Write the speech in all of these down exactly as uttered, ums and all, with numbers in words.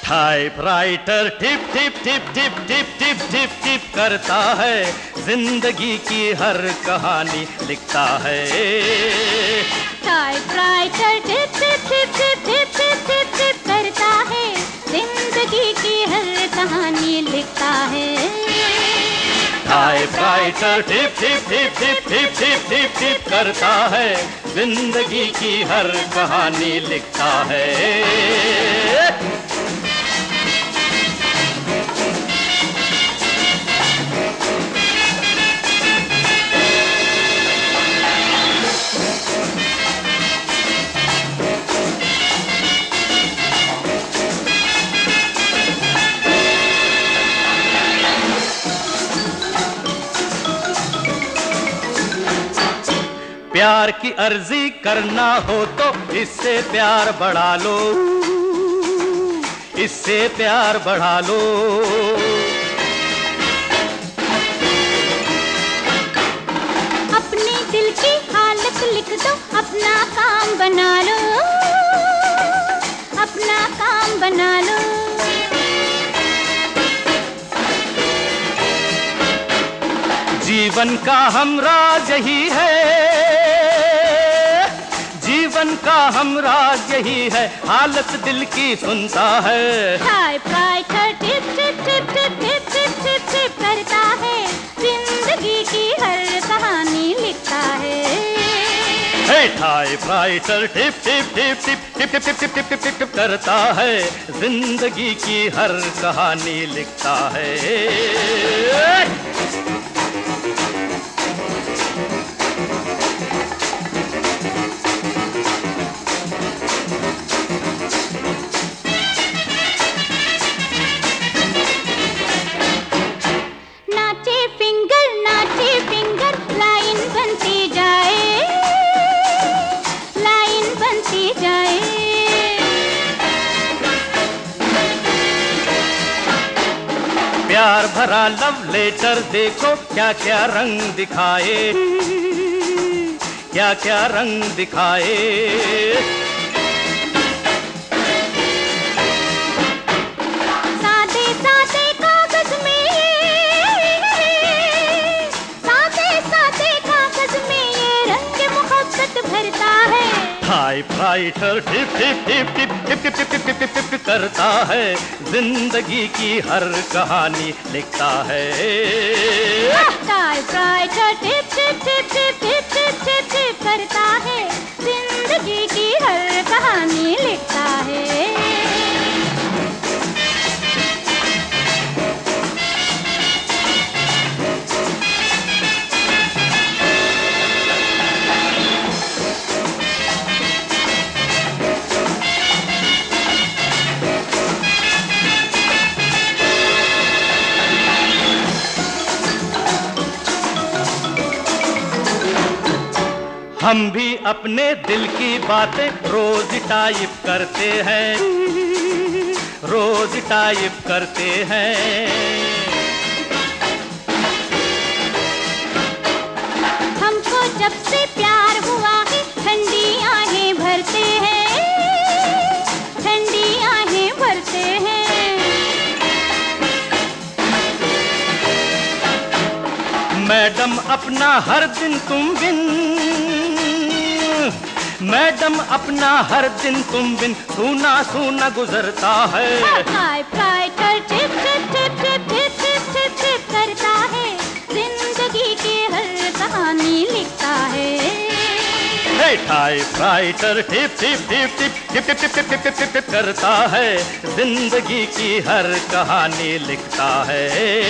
Typewriter टिप टिप टिप टिप टिप टिप टिप टिप करता है, जिंदगी की हर कहानी लिखता है। टाइपराइटर टिप टिप टिप टिप टिप टिप टिप टिप करता है, जिंदगी की हर कहानी लिखता है। टाइपराइटर टिप टिप टिप टिप टिप टिप टिप टिप करता है, जिंदगी की हर कहानी लिखता है। प्यार की अर्जी करना हो तो इससे प्यार बढ़ा लो, इससे प्यार बढ़ा लो। अपने दिल की हालत लिख दो, अपना काम बना लो, अपना काम बना लो। जीवन का हमराज यही है, जीवन का हमराज यही है, हालत दिल की सुनता है। टाइपराइटर टिप टिप टिप टिप टिप टिप टिप टिप करता है, जिंदगी की हर कहानी लिखता है। टाइपराइटर टिप टिप टिप टिप टिप टिप टिप टिप टिप टिप करता है, जिंदगी की हर कहानी लिखता है। प्यार भरा लव लेटर देखो क्या क्या रंग दिखाए, क्या क्या रंग दिखाए। सादे सादे कागज में सादे सादे कागज में ये रंग मोहब्बत भरता है। टाइपराइटर टिप टिप टिप टिप टिप टिप टिप टिप टिप टिप करता है, जिंदगी की हर कहानी लिखता है। टाइपराइटर टिप टिप टिप टिप टिप टिप टिप टिप करता है, जिंदगी की हर कहानी लिखता है। हम भी अपने दिल की बातें रोज टाइप करते हैं, रोज टाइप करते हैं। हमको जब से प्यार हुआ है, ठंडी आहें भरते हैं, ठंडी आहें भरते हैं। मैडम अपना हर दिन तुम बिन, मैडम अपना हर दिन तुम बिन सूना सूना गुजरता है। टाइपराइटर टिप टिप टिप टिप टिप टिप टिप टिप करता है, जिंदगी की हर कहानी लिखता है। टाइपराइटर टिप टिप टिप टिप टिप टिप टिप टिप टिप टिप करता है, जिंदगी की हर कहानी लिखता है।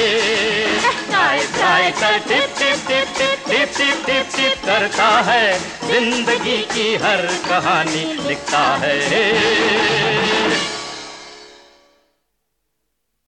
टाइपराइटर टिप टिप टिप टिप टिप टिप टिप टिप करता है, जिंदगी की हर कहानी लिखता है।